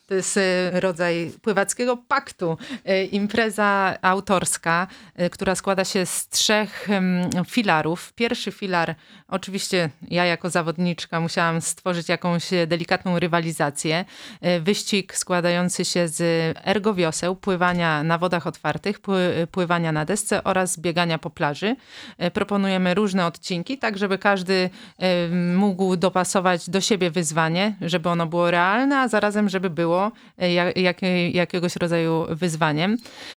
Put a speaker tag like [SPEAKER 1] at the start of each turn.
[SPEAKER 1] To jest rodzaj pływackiego paktu. Impreza autorska, która składa się z 3 filarów. Pierwszy filar, oczywiście ja jako zawodniczka musiałam stworzyć jakąś delikatną rywalizację. Wyścig składający się z ergowioseł, pływania na wodach otwartych, pływania na desce oraz biegania po plaży. Proponujemy różne odcinki, tak żeby każdy mógł dopasować do siebie wyzwanie, żeby ono było realne, a zarazem żeby było jakiegoś rodzaju wyzwaniem.